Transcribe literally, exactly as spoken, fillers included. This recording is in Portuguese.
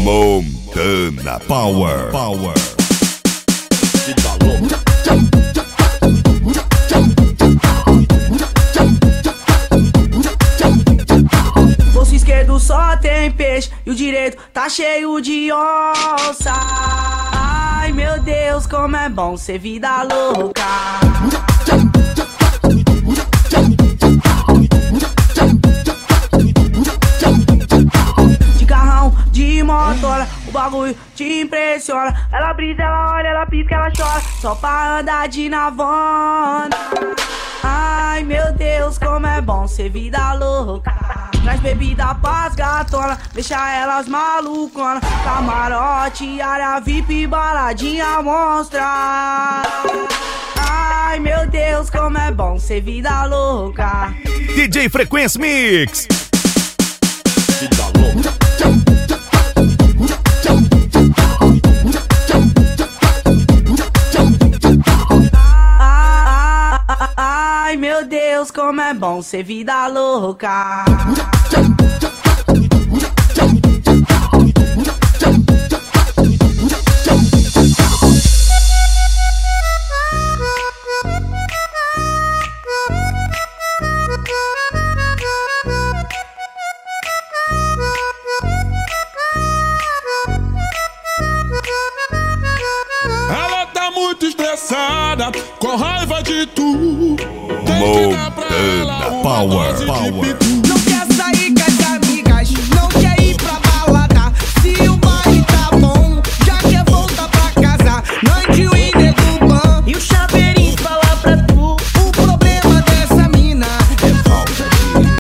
Montana Power. Power. Bolso esquerdo só tem peixe e o direito tá cheio de onça. Ai meu Deus, como é bom ser vida louca. De carrão, de motora, o bagulho te impressiona. Ela brisa, ela olha, ela pisca, ela chora, só pra andar de navona. Ai meu Deus, como é bom ser vida louca. Traz bebida pras gatona, deixa elas malucona. Camarote, área V I P, baladinha monstra. Ai meu Deus, como é bom ser vida louca. D J Frequência Mix. Vida louca. Ai meu Deus, como é bom ser vida louca. Ela tá muito estressada, com raiva de tu. Tem que dar pra ela Montana uma Power. dose de Power. pitu.